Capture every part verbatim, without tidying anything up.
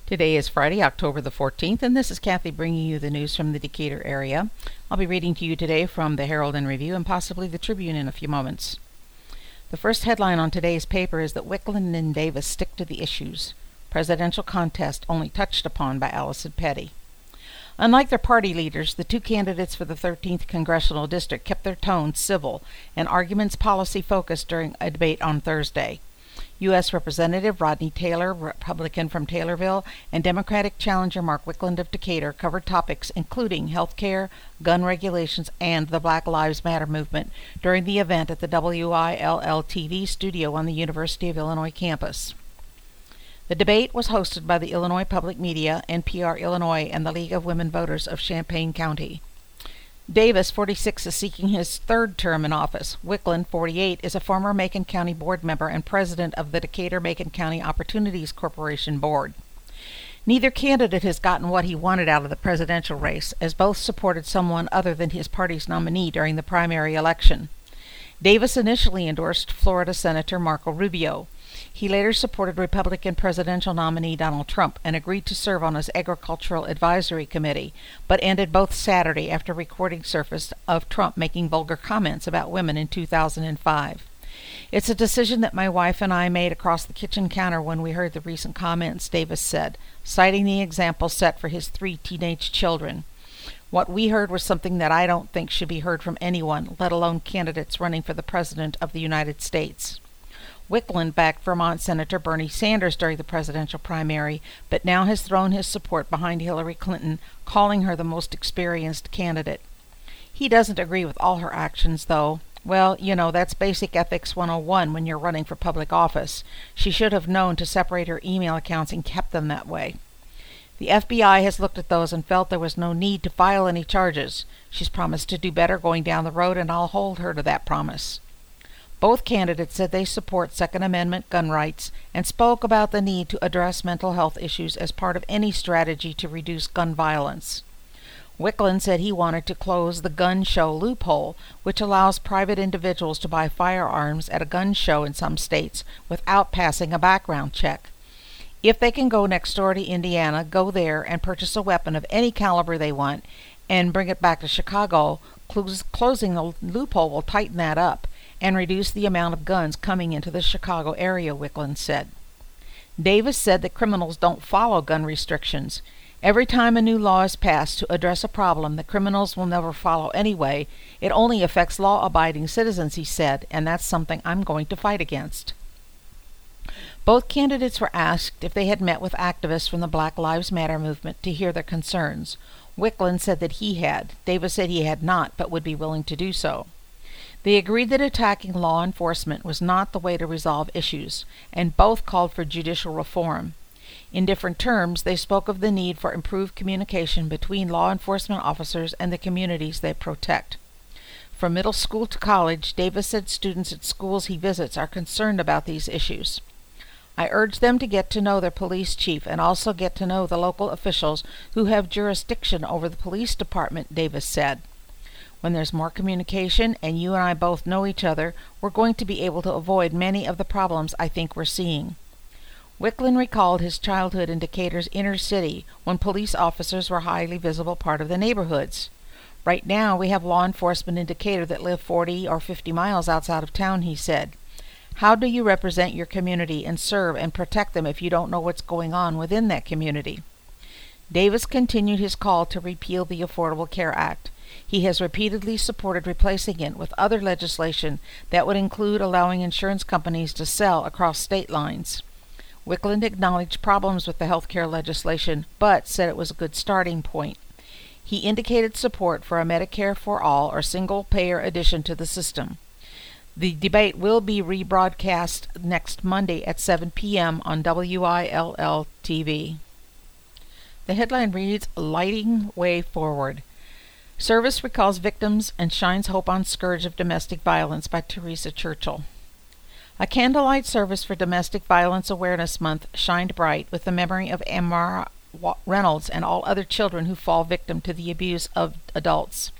Today is Friday, October the fourteenth, and this is Kathy bringing you the news from the Decatur area. I'll be reading to you today from the Herald and Review and possibly the Tribune in a few moments. The first headline on today's paper is that Wicklund and Davis stick to the issues. Presidential contest only touched upon by Allison Petty. Unlike their party leaders, the two candidates for the thirteenth Congressional District kept their tone civil and arguments policy-focused during a debate on Thursday. U S Representative Rodney Taylor, Republican from Taylorville, and Democratic challenger Mark Wicklund of Decatur covered topics including health care, gun regulations, and the Black Lives Matter movement during the event at the W I L L T V studio on the University of Illinois campus. The debate was hosted by the Illinois Public Media, N P R Illinois, and the League of Women Voters of Champaign County. Davis, forty-six, is seeking his third term in office. Wicklund, forty-eight, is a former Macon County board member and president of the Decatur-Macon County Opportunities Corporation board. Neither candidate has gotten what he wanted out of the presidential race, as both supported someone other than his party's nominee during the primary election. Davis initially endorsed Florida Senator Marco Rubio. He later supported Republican presidential nominee Donald Trump and agreed to serve on his Agricultural Advisory Committee, but ended both Saturday after recording surfaced of Trump making vulgar comments about women in two thousand five. "It's a decision that my wife and I made across the kitchen counter when we heard the recent comments," Davis said, citing the example set for his three teenage children. "What we heard was something that I don't think should be heard from anyone, let alone candidates running for the President of the United States." Wicklund backed Vermont Senator Bernie Sanders during the presidential primary, but now has thrown his support behind Hillary Clinton, calling her the most experienced candidate. He doesn't agree with all her actions, though. Well, you know, that's basic ethics one oh one when you're running for public office. She should have known to separate her email accounts and kept them that way. The F B I has looked at those and felt there was no need to file any charges. She's promised to do better going down the road, and I'll hold her to that promise. Both candidates said they support Second Amendment gun rights and spoke about the need to address mental health issues as part of any strategy to reduce gun violence. Wicklund said he wanted to close the gun show loophole, which allows private individuals to buy firearms at a gun show in some states without passing a background check. If they can go next door to Indiana, go there and purchase a weapon of any caliber they want and bring it back to Chicago, close, closing the loophole will tighten that up and reduce the amount of guns coming into the Chicago area, Wicklund said. Davis said that criminals don't follow gun restrictions. Every time a new law is passed to address a problem that criminals will never follow anyway, it only affects law-abiding citizens, he said, and that's something I'm going to fight against. Both candidates were asked if they had met with activists from the Black Lives Matter movement to hear their concerns. Wicklund said that he had. Davis said he had not, but would be willing to do so. They agreed that attacking law enforcement was not the way to resolve issues, and both called for judicial reform. In different terms, they spoke of the need for improved communication between law enforcement officers and the communities they protect. From middle school to college, Davis said students at schools he visits are concerned about these issues. "I urge them to get to know their police chief and also get to know the local officials who have jurisdiction over the police department," Davis said. "When there's more communication and you and I both know each other, we're going to be able to avoid many of the problems I think we're seeing." Wicklund recalled his childhood in Decatur's inner city when police officers were a highly visible part of the neighborhoods. "Right now we have law enforcement in Decatur that live forty or fifty miles outside of town," he said. "How do you represent your community and serve and protect them if you don't know what's going on within that community?" Davis continued his call to repeal the Affordable Care Act. He has repeatedly supported replacing it with other legislation that would include allowing insurance companies to sell across state lines. Wicklund acknowledged problems with the health care legislation, but said it was a good starting point. He indicated support for a Medicare for All or single-payer addition to the system. The debate will be rebroadcast next Monday at seven p.m. on W I L L T V. The headline reads, "Lighting Way Forward." Service recalls victims and shines hope on scourge of domestic violence by Teresa Churchill. A candlelight service for Domestic Violence Awareness Month shined bright with the memory of Amara Reynolds and all other children who fall victim to the abuse of adults.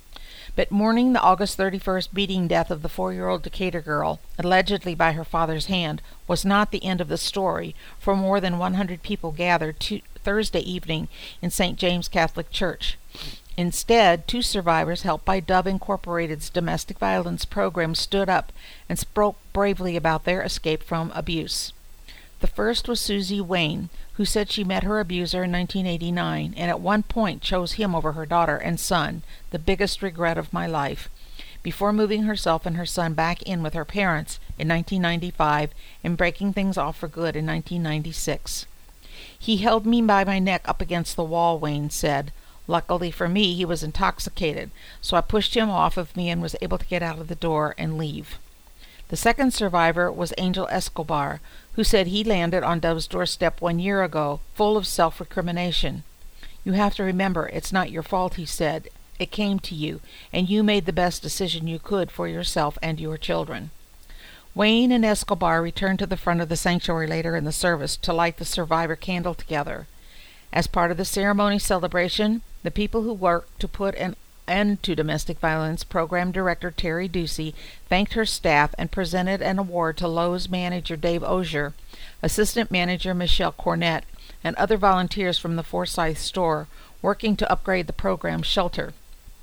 But mourning the August thirty-first beating death of the four-year-old Decatur girl, allegedly by her father's hand, was not the end of the story, for more than one hundred people gathered to Thursday evening in Saint James Catholic Church. Instead, two survivors, helped by Dove Incorporated's domestic violence program, stood up and spoke bravely about their escape from abuse. The first was Susie Wayne, who said she met her abuser in nineteen eighty-nine and at one point chose him over her daughter and son, the biggest regret of my life, before moving herself and her son back in with her parents in nineteen ninety-five and breaking things off for good in nineteen ninety-six. He held me by my neck up against the wall, Wayne said. Luckily for me, he was intoxicated, so I pushed him off of me and was able to get out of the door and leave. The second survivor was Angel Escobar, who said he landed on Dove's doorstep one year ago, full of self-recrimination. You have to remember, it's not your fault, he said. It came to you, and you made the best decision you could for yourself and your children. Wayne and Escobar returned to the front of the sanctuary later in the service to light the survivor candle together. As part of the ceremony celebration, the people who worked to put an end to domestic violence, Program Director Terry Ducey thanked her staff and presented an award to Lowe's manager Dave Ozier, Assistant Manager Michelle Cornett, and other volunteers from the Forsyth store working to upgrade the program's shelter.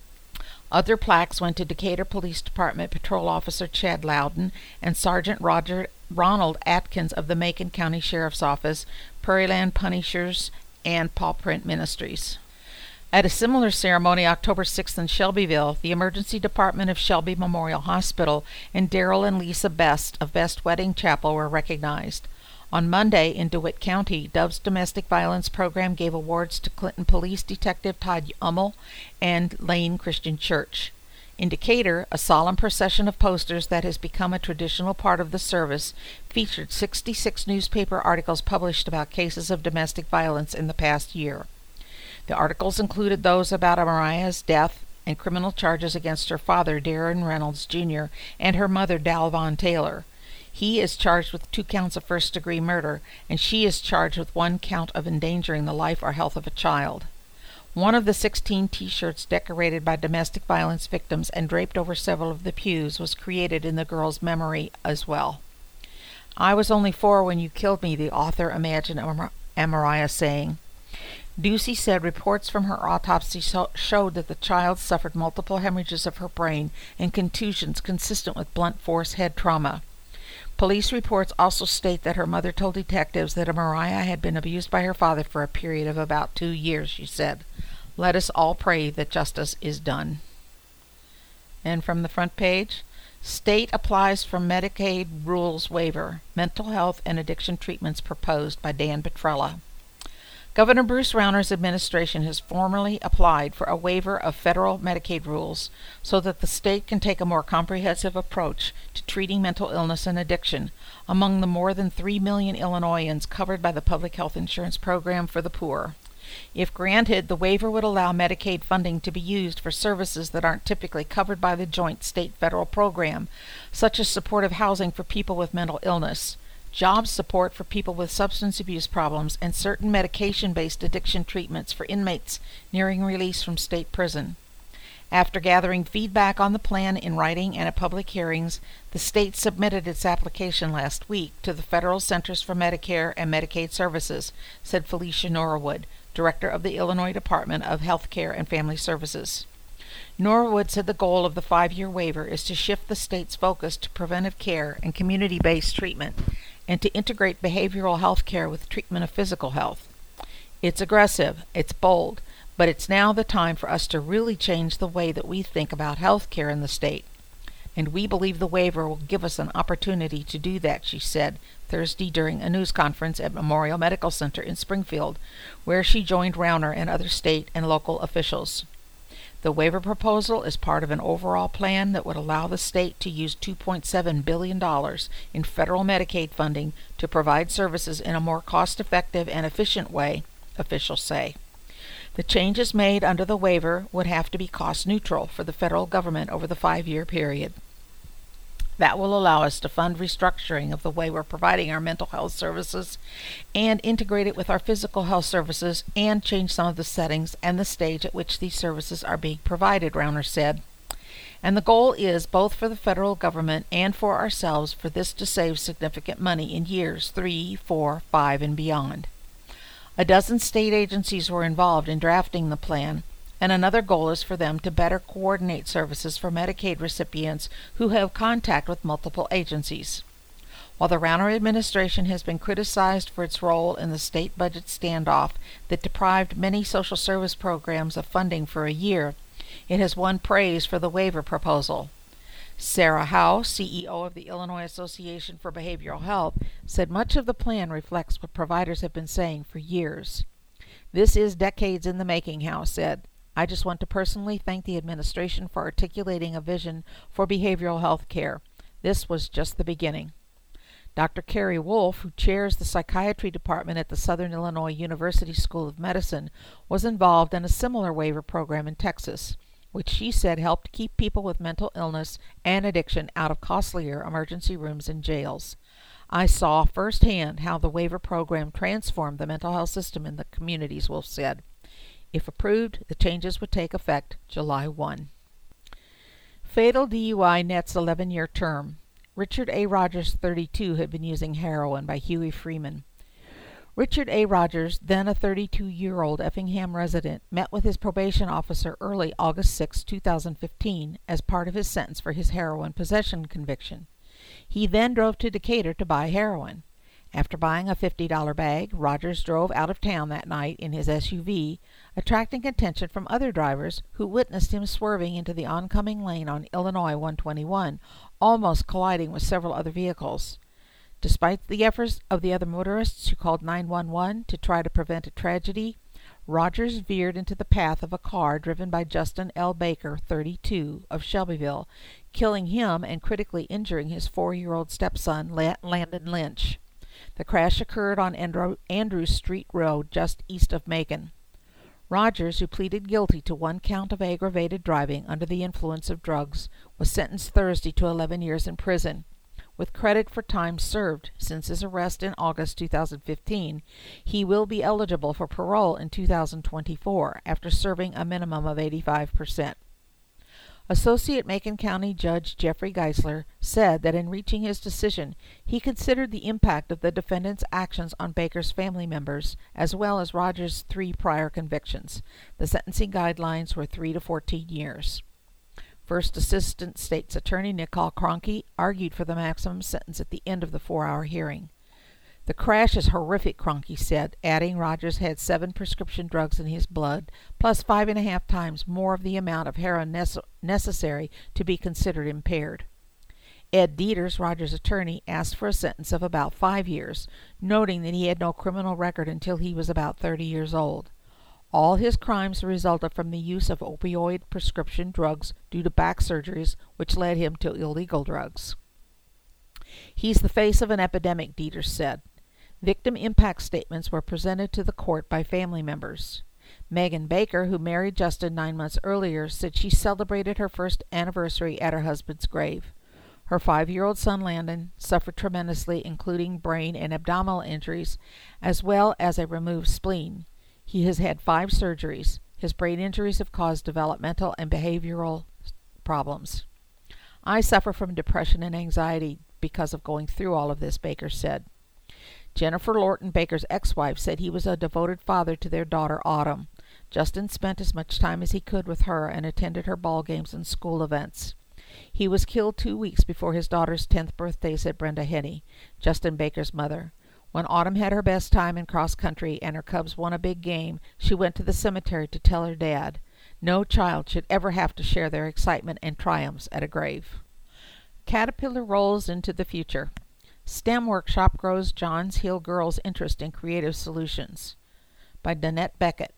Other plaques went to Decatur Police Department Patrol Officer Chad Loudon and Sergeant Roger Ronald Atkins of the Macon County Sheriff's Office, Prairieland Punishers, and Paw Print Ministries. At a similar ceremony October sixth in Shelbyville, the Emergency Department of Shelby Memorial Hospital and Daryl and Lisa Best of Best Wedding Chapel were recognized. On Monday in DeWitt County, Dove's Domestic Violence Program gave awards to Clinton Police Detective Todd Ummel and Lane Christian Church. In Decatur, a solemn procession of posters that has become a traditional part of the service featured sixty-six newspaper articles published about cases of domestic violence in the past year. The articles included those about Amariah's death and criminal charges against her father, Darren Reynolds Junior, and her mother, Dal Von Taylor. He is charged with two counts of first-degree murder, and she is charged with one count of endangering the life or health of a child. One of the sixteen T-shirts decorated by domestic violence victims and draped over several of the pews was created in the girl's memory as well. I was only four when you killed me, the author imagined Amar- Amariah saying. Ducey said reports from her autopsy so- showed that the child suffered multiple hemorrhages of her brain and contusions consistent with blunt force head trauma. Police reports also state that her mother told detectives that Amariah had been abused by her father for a period of about two years, she said. Let us all pray that justice is done. And from the front page, State applies for Medicaid rules waiver, mental health and addiction treatments proposed by Dan Petrella. Governor Bruce Rauner's administration has formally applied for a waiver of federal Medicaid rules so that the state can take a more comprehensive approach to treating mental illness and addiction among the more than three million Illinoisans covered by the Public Health Insurance Program for the Poor. If granted, the waiver would allow Medicaid funding to be used for services that aren't typically covered by the joint state-federal program, such as supportive housing for people with mental illness, job support for people with substance abuse problems, and certain medication-based addiction treatments for inmates nearing release from state prison. After gathering feedback on the plan in writing and at public hearings, the state submitted its application last week to the Federal Centers for Medicare and Medicaid Services, said Felicia Norwood, Director of the Illinois Department of Health Care and Family Services. Norwood said the goal of the five-year waiver is to shift the state's focus to preventive care and community-based treatment, and to integrate behavioral health care with treatment of physical health. It's aggressive, it's bold, but it's now the time for us to really change the way that we think about health care in the state. And we believe the waiver will give us an opportunity to do that, she said Thursday during a news conference at Memorial Medical Center in Springfield, where she joined Rauner and other state and local officials. The waiver proposal is part of an overall plan that would allow the state to use two point seven billion dollars in federal Medicaid funding to provide services in a more cost-effective and efficient way, officials say. The changes made under the waiver would have to be cost-neutral for the federal government over the five-year period. That will allow us to fund restructuring of the way we're providing our mental health services and integrate it with our physical health services and change some of the settings and the stage at which these services are being provided, Rauner said. And the goal is, both for the federal government and for ourselves, for this to save significant money in years three, four, five, and beyond. A dozen state agencies were involved in drafting the plan, and another goal is for them to better coordinate services for Medicaid recipients who have contact with multiple agencies. While the Rauner administration has been criticized for its role in the state budget standoff that deprived many social service programs of funding for a year, it has won praise for the waiver proposal. Sarah Howe, C E O of the Illinois Association for Behavioral Health, said much of the plan reflects what providers have been saying for years. "This is decades in the making," Howe said. "I just want to personally thank the administration for articulating a vision for behavioral health care. This was just the beginning." Doctor Carrie Wolf, who chairs the psychiatry department at the Southern Illinois University School of Medicine, was involved in a similar waiver program in Texas, which she said helped keep people with mental illness and addiction out of costlier emergency rooms and jails. "I saw firsthand how the waiver program transformed the mental health system in the communities," Wolf said. If approved, the changes would take effect July first. Fatal D U I nets eleven-year term. Richard A. Rogers, thirty-two, had been using heroin, by Huey Freeman. Richard A. Rogers, then a thirty-two-year-old Effingham resident, met with his probation officer early August sixth, two thousand fifteen, as part of his sentence for his heroin possession conviction. He then drove to Decatur to buy heroin. After buying a fifty dollar bag, Rogers drove out of town that night in his S U V, attracting attention from other drivers who witnessed him swerving into the oncoming lane on Illinois one twenty-one, almost colliding with several other vehicles. Despite the efforts of the other motorists who called nine one one to try to prevent a tragedy, Rogers veered into the path of a car driven by Justin L. Baker, thirty-two, of Shelbyville, killing him and critically injuring his four-year-old stepson, Landon Lynch. The crash occurred on Andrews Street Road, just east of Macon. Rogers, who pleaded guilty to one count of aggravated driving under the influence of drugs, was sentenced Thursday to eleven years in prison. With credit for time served since his arrest in August two thousand fifteen, he will be eligible for parole in two thousand twenty-four after serving a minimum of eighty-five percent. Associate Macon County Judge Jeffrey Geisler said that in reaching his decision, he considered the impact of the defendant's actions on Baker's family members, as well as Rogers' three prior convictions. The sentencing guidelines were three to fourteen years. First Assistant State's Attorney Nicole Cronky argued for the maximum sentence at the end of the four-hour hearing. "The crash is horrific," Cronky said, adding Rogers had seven prescription drugs in his blood, plus five and a half times more of the amount of heroin nece- necessary to be considered impaired. Ed Dieters, Rogers' attorney, asked for a sentence of about five years, noting that he had no criminal record until he was about thirty years old. All his crimes resulted from the use of opioid prescription drugs due to back surgeries, which led him to illegal drugs. "He's the face of an epidemic," Dieters said. Victim impact statements were presented to the court by family members. Megan Baker, who married Justin nine months earlier, said she celebrated her first anniversary at her husband's grave. Her five-year-old son Landon suffered tremendously, including brain and abdominal injuries, as well as a removed spleen. He has had five surgeries. His brain injuries have caused developmental and behavioral problems. "I suffer from depression and anxiety because of going through all of this," Baker said. Jennifer Lorton, Baker's ex-wife, said he was a devoted father to their daughter, Autumn. Justin spent as much time as he could with her and attended her ball games and school events. "He was killed two weeks before his daughter's tenth birthday," said Brenda Henney, Justin Baker's mother. "When Autumn had her best time in cross-country and her Cubs won a big game, she went to the cemetery to tell her dad. No child should ever have to share their excitement and triumphs at a grave." Caterpillar rolls into the future. STEM Workshop grows Johns Hill Girls' interest in creative solutions, by Danette Beckett.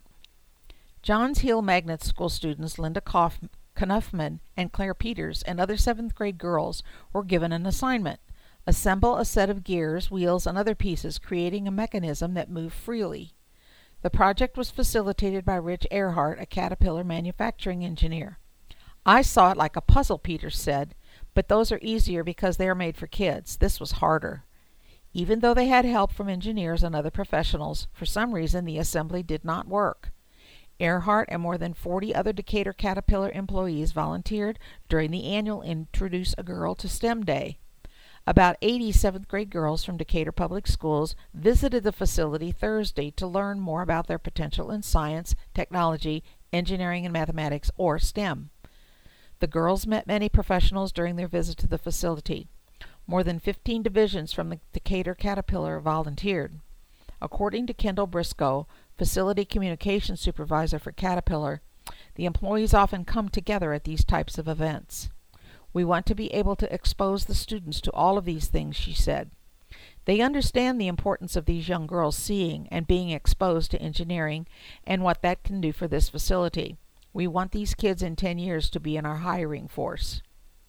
Johns Hill Magnet School students Linda Kauf- Knuffman and Claire Peters and other seventh grade girls were given an assignment. Assemble a set of gears, wheels, and other pieces, creating a mechanism that moved freely. The project was facilitated by Rich Earhart, a Caterpillar manufacturing engineer. "I saw it like a puzzle," Peters said, "but those are easier because they are made for kids. This was harder." Even though they had help from engineers and other professionals, for some reason the assembly did not work. Earhart and more than forty other Decatur Caterpillar employees volunteered during the annual Introduce a Girl to STEM Day. About eighty seventh grade girls from Decatur Public Schools visited the facility Thursday to learn more about their potential in science, technology, engineering, and mathematics, or STEM. The girls met many professionals during their visit to the facility. More than fifteen divisions from the Decatur Caterpillar volunteered. According to Kendall Briscoe, Facility Communications Supervisor for Caterpillar, the employees often come together at these types of events. We want to be able to expose the students to all of these things, she said. They understand the importance of these young girls seeing and being exposed to engineering and what that can do for this facility. We want these kids in ten years to be in our hiring force.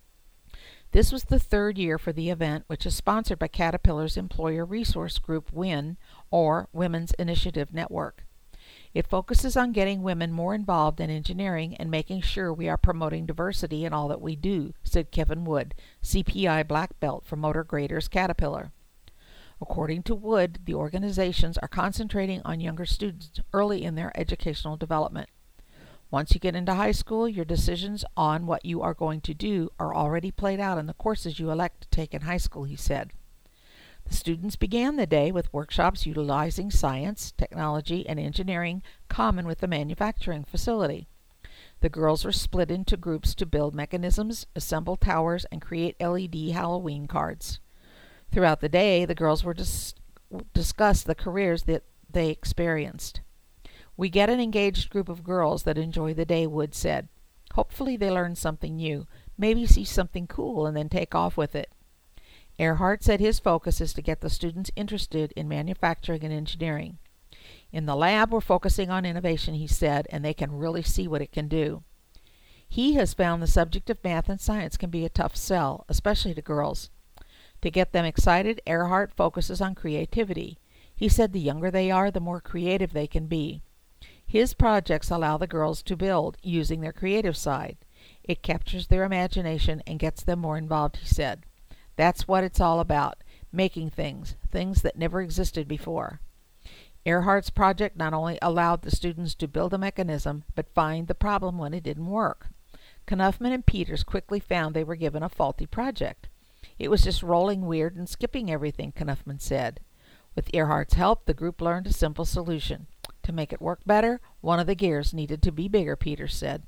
This was the third year for the event, which is sponsored by Caterpillar's employer resource group WIN, or Women's Initiative Network. It focuses on getting women more involved in engineering and making sure we are promoting diversity in all that we do, said Kevin Wood, C P I Black Belt for Motor Graders Caterpillar. According to Wood, the organizations are concentrating on younger students early in their educational development. Once you get into high school, your decisions on what you are going to do are already played out in the courses you elect to take in high school, he said. The students began the day with workshops utilizing science, technology, and engineering common with the manufacturing facility. The girls were split into groups to build mechanisms, assemble towers, and create L E D Halloween cards. Throughout the day, the girls were dis- discuss the careers that they experienced. We get an engaged group of girls that enjoy the day, Wood said. Hopefully they learn something new, maybe see something cool and then take off with it. Earhart said his focus is to get the students interested in manufacturing and engineering. In the lab, we're focusing on innovation, he said, and they can really see what it can do. He has found the subject of math and science can be a tough sell, especially to girls. To get them excited, Earhart focuses on creativity. He said the younger they are, the more creative they can be. His projects allow the girls to build using their creative side. It captures their imagination and gets them more involved, he said. That's what it's all about, making things, things that never existed before. Earhart's project not only allowed the students to build a mechanism, but find the problem when it didn't work. Knuffman and Peters quickly found they were given a faulty project. It was just rolling weird and skipping everything, Knuffman said. With Earhart's help, the group learned a simple solution. To make it work better, one of the gears needed to be bigger, Peters said.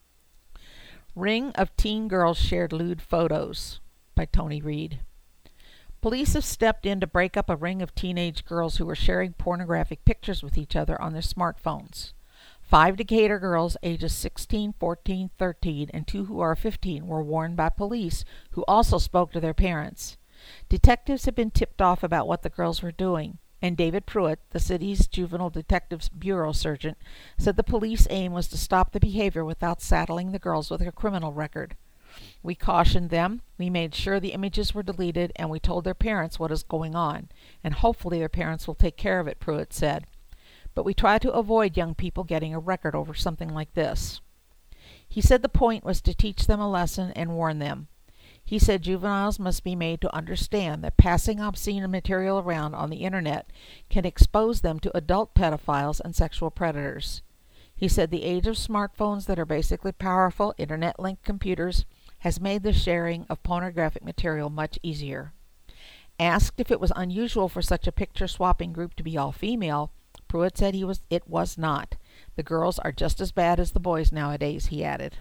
Ring of teen girls shared lewd photos by Tony Reed. Police have stepped in to break up a ring of teenage girls who were sharing pornographic pictures with each other on their smartphones. Five Decatur girls ages sixteen, fourteen, thirteen, and two who are fifteen were warned by police, who also spoke to their parents. Detectives have been tipped off about what the girls were doing, and David Pruitt, the city's Juvenile Detectives Bureau Sergeant, said the police aim was to stop the behavior without saddling the girls with a criminal record. We cautioned them, we made sure the images were deleted, and we told their parents what is going on, and hopefully their parents will take care of it, Pruitt said. But we try to avoid young people getting a record over something like this. He said the point was to teach them a lesson and warn them. He said juveniles must be made to understand that passing obscene material around on the internet can expose them to adult pedophiles and sexual predators. He said the age of smartphones that are basically powerful internet-linked computers has made the sharing of pornographic material much easier. Asked if it was unusual for such a picture-swapping group to be all female, Pruitt said he was, it was not. The girls are just as bad as the boys nowadays, he added.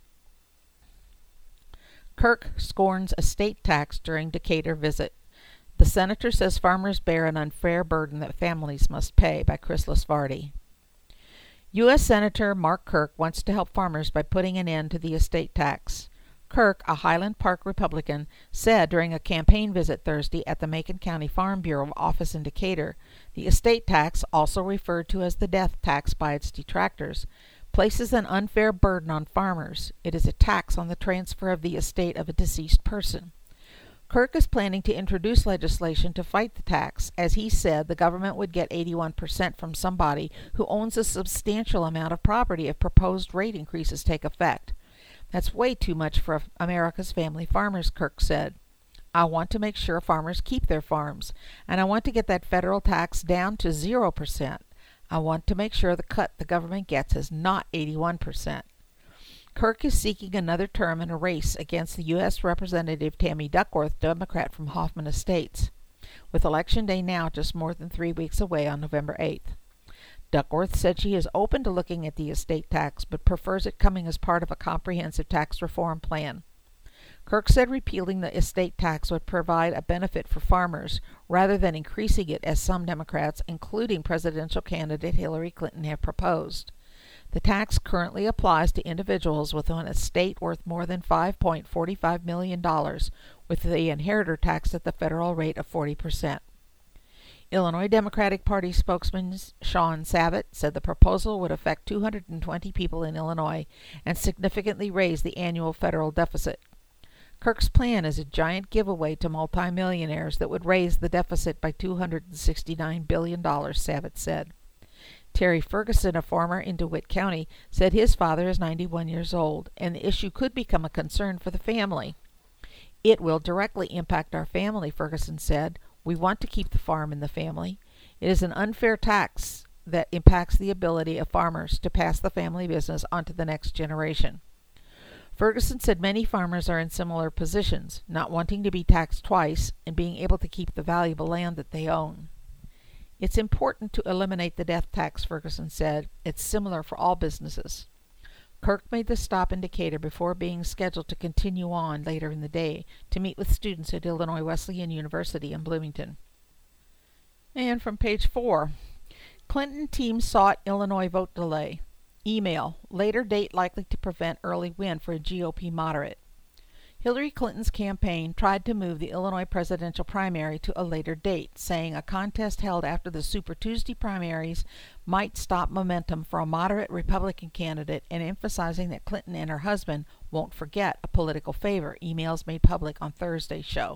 Kirk scorns estate tax during Decatur visit. The senator says farmers bear an unfair burden that families must pay, by Chris Lasvardi. U S Senator Mark Kirk wants to help farmers by putting an end to the estate tax. Kirk, a Highland Park Republican, said during a campaign visit Thursday at the Macon County Farm Bureau office in Decatur, the estate tax, also referred to as the death tax by its detractors, places an unfair burden on farmers. It is a tax on the transfer of the estate of a deceased person. Kirk is planning to introduce legislation to fight the tax, as he said the government would get eighty-one percent from somebody who owns a substantial amount of property if proposed rate increases take effect. That's way too much for America's family farmers, Kirk said. I want to make sure farmers keep their farms, and I want to get that federal tax down to zero percent. I want to make sure the cut the government gets is not eighty-one percent. Kirk is seeking another term in a race against the U S Representative Tammy Duckworth, Democrat from Hoffman Estates, with Election Day now just more than three weeks away on November eighth. Duckworth said she is open to looking at the estate tax, but prefers it coming as part of a comprehensive tax reform plan. Kirk said repealing the estate tax would provide a benefit for farmers, rather than increasing it as some Democrats, including presidential candidate Hillary Clinton, have proposed. The tax currently applies to individuals with an estate worth more than five point four five million dollars, with the inheritor tax at the federal rate of forty percent. Illinois Democratic Party spokesman Sean Sabat said the proposal would affect two hundred twenty people in Illinois and significantly raise the annual federal deficit. Kirk's plan is a giant giveaway to multimillionaires that would raise the deficit by two hundred sixty-nine billion dollars, Sabat said. Terry Ferguson, a farmer in DeWitt County, said his father is ninety-one years old, and the issue could become a concern for the family. It will directly impact our family, Ferguson said. We want to keep the farm in the family. It is an unfair tax that impacts the ability of farmers to pass the family business on to the next generation. Ferguson said many farmers are in similar positions, not wanting to be taxed twice and being able to keep the valuable land that they own. It's important to eliminate the death tax, Ferguson said. It's similar for all businesses. Kirk made the stop in Decatur before being scheduled to continue on later in the day to meet with students at Illinois Wesleyan University in Bloomington. And from page four, Clinton team sought Illinois vote delay. Email, later date likely to prevent early win for a G O P moderate. Hillary Clinton's campaign tried to move the Illinois presidential primary to a later date, saying a contest held after the Super Tuesday primaries might stop momentum for a moderate Republican candidate, and emphasizing that Clinton and her husband won't forget a political favor, emails made public on Thursday's show.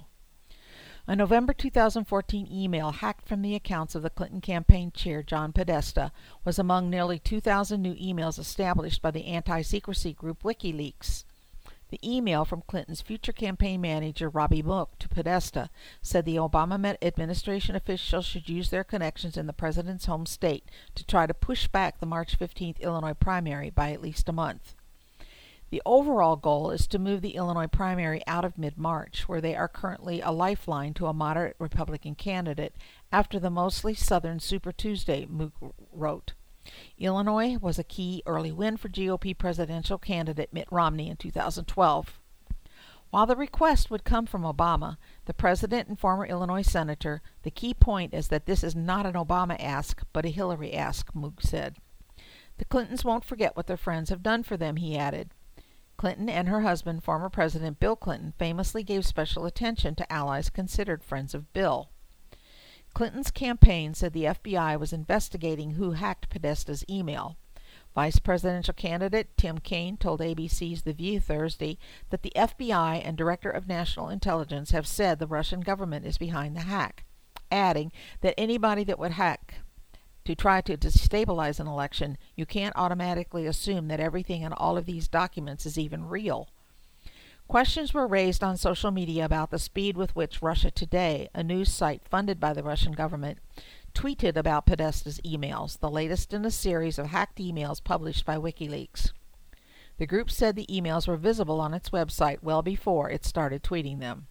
A November two thousand fourteen email hacked from the accounts of the Clinton campaign chair, John Podesta, was among nearly two thousand new emails established by the anti-secrecy group WikiLeaks. The email from Clinton's future campaign manager, Robbie Mook, to Podesta said the Obama administration officials should use their connections in the president's home state to try to push back the March fifteenth Illinois primary by at least a month. The overall goal is to move the Illinois primary out of mid-March, where they are currently a lifeline to a moderate Republican candidate, after the mostly southern Super Tuesday, Mook wrote. Illinois was a key early win for G O P presidential candidate Mitt Romney in two thousand twelve. While the request would come from Obama, the president and former Illinois senator, the key point is that this is not an Obama ask, but a Hillary ask, Mook said. The Clintons won't forget what their friends have done for them, he added. Clinton and her husband, former President Bill Clinton, famously gave special attention to allies considered friends of Bill. Clinton's campaign said the F B I was investigating who hacked Podesta's email. Vice presidential candidate Tim Kaine told A B C's The View Thursday that the F B I and Director of National Intelligence have said the Russian government is behind the hack, adding that anybody that would hack to try to destabilize an election, you can't automatically assume that everything in all of these documents is even real. Questions were raised on social media about the speed with which Russia Today, a news site funded by the Russian government, tweeted about Podesta's emails, the latest in a series of hacked emails published by WikiLeaks. The group said the emails were visible on its website well before it started tweeting them.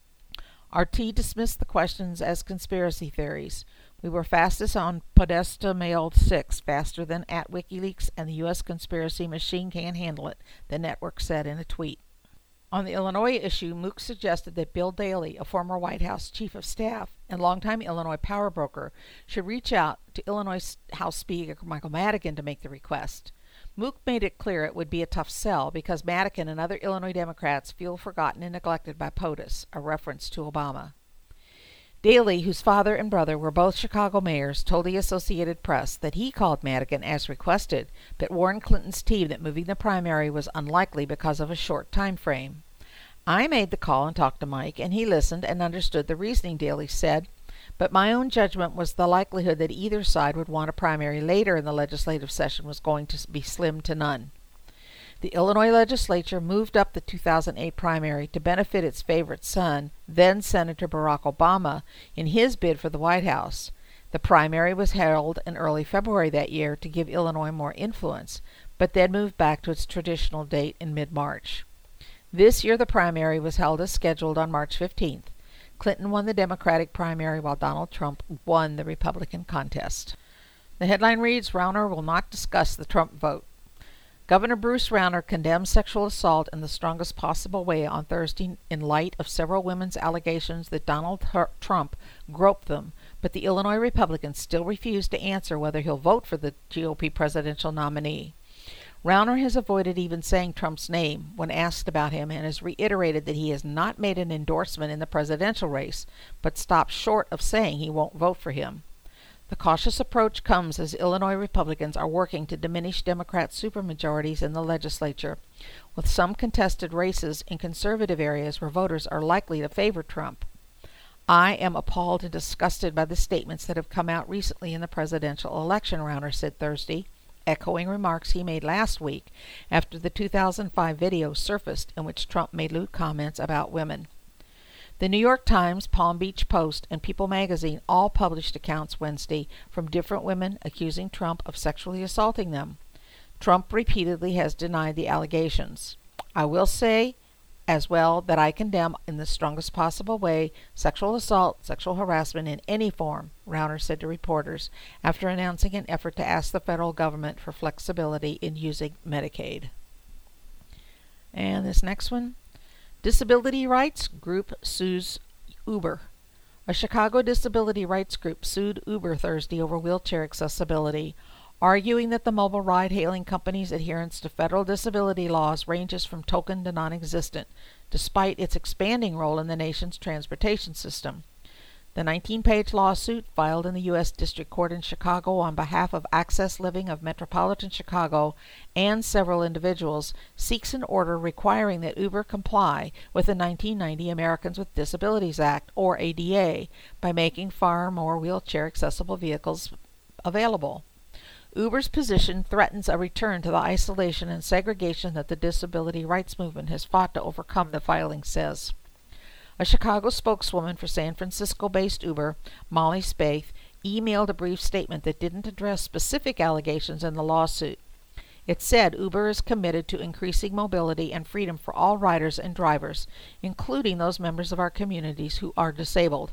R T dismissed the questions as conspiracy theories. We were fastest on Podesta mailed six, faster than at WikiLeaks, and the U S conspiracy machine can't handle it, the network said in a tweet. On the Illinois issue, Mook suggested that Bill Daley, a former White House chief of staff and longtime Illinois power broker, should reach out to Illinois House Speaker Michael Madigan to make the request. Mook made it clear it would be a tough sell because Madigan and other Illinois Democrats feel forgotten and neglected by POTUS, a reference to Obama. Daley, whose father and brother were both Chicago mayors, told the Associated Press that he called Madigan as requested, but warned Clinton's team that moving the primary was unlikely because of a short time frame. I made the call and talked to Mike, and he listened and understood the reasoning, Daley said, but my own judgment was the likelihood that either side would want a primary later in the legislative session was going to be slim to none. The Illinois legislature moved up the two thousand eight primary to benefit its favorite son, then Senator Barack Obama, in his bid for the White House. The primary was held in early February that year to give Illinois more influence, but then moved back to its traditional date in mid-March. This year the primary was held as scheduled on March fifteenth. Clinton won the Democratic primary while Donald Trump won the Republican contest. The headline reads, Rauner will not discuss the Trump vote. Governor Bruce Rauner condemned sexual assault in the strongest possible way on Thursday in light of several women's allegations that Donald Trump groped them, but the Illinois Republicans still refuse to answer whether he'll vote for the G O P presidential nominee. Rauner has avoided even saying Trump's name when asked about him and has reiterated that he has not made an endorsement in the presidential race, but stopped short of saying he won't vote for him. The cautious approach comes as Illinois Republicans are working to diminish Democrat supermajorities in the legislature, with some contested races in conservative areas where voters are likely to favor Trump. I am appalled and disgusted by the statements that have come out recently in the presidential election, Rauner said Thursday, echoing remarks he made last week after the two thousand five video surfaced in which Trump made lewd comments about women. The New York Times, Palm Beach Post, and People magazine all published accounts Wednesday from different women accusing Trump of sexually assaulting them. Trump repeatedly has denied the allegations. I will say as well that I condemn in the strongest possible way sexual assault, sexual harassment in any form, Rauner said to reporters after announcing an effort to ask the federal government for flexibility in using Medicaid. And this next one, disability rights group sues Uber. A Chicago disability rights group sued Uber Thursday over wheelchair accessibility, arguing that the mobile ride-hailing company's adherence to federal disability laws ranges from token to non-existent, despite its expanding role in the nation's transportation system. The nineteen-page lawsuit, filed in the U S District Court in Chicago on behalf of Access Living of Metropolitan Chicago and several individuals, seeks an order requiring that Uber comply with the nineteen ninety Americans with Disabilities Act, or A D A, by making far more wheelchair-accessible vehicles available. Uber's position threatens a return to the isolation and segregation that the disability rights movement has fought to overcome, the filing says. A Chicago spokeswoman for San Francisco-based Uber, Molly Spaeth, emailed a brief statement that didn't address specific allegations in the lawsuit. It said Uber is committed to increasing mobility and freedom for all riders and drivers, including those members of our communities who are disabled.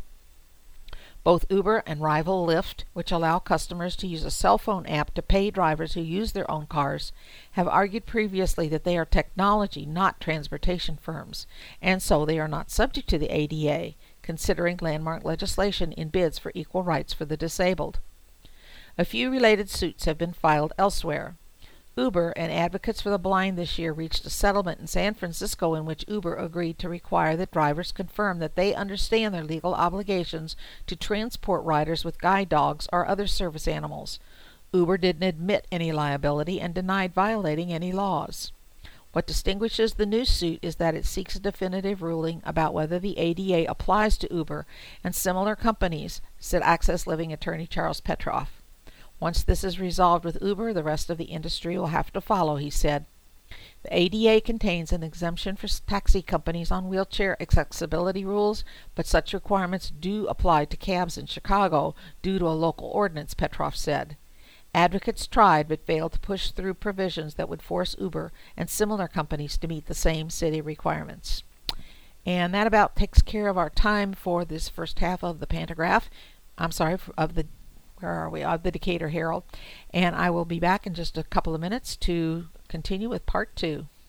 Both Uber and rival Lyft, which allow customers to use a cell phone app to pay drivers who use their own cars, have argued previously that they are technology, not transportation firms, and so they are not subject to the A D A, considering landmark legislation in bids for equal rights for the disabled. A few related suits have been filed elsewhere. Uber and Advocates for the Blind this year reached a settlement in San Francisco in which Uber agreed to require that drivers confirm that they understand their legal obligations to transport riders with guide dogs or other service animals. Uber didn't admit any liability and denied violating any laws. What distinguishes the new suit is that it seeks a definitive ruling about whether the A D A applies to Uber and similar companies, said Access Living attorney Charles Petroff. Once this is resolved with Uber, the rest of the industry will have to follow, he said. The A D A contains an exemption for taxi companies on wheelchair accessibility rules, but such requirements do apply to cabs in Chicago due to a local ordinance, Petroff said. Advocates tried but failed to push through provisions that would force Uber and similar companies to meet the same city requirements. And that about takes care of our time for this first half of the Pantagraph. I'm sorry, of the Where are we? Of the Decatur Herald. And I will be back in just a couple of minutes to continue with part two.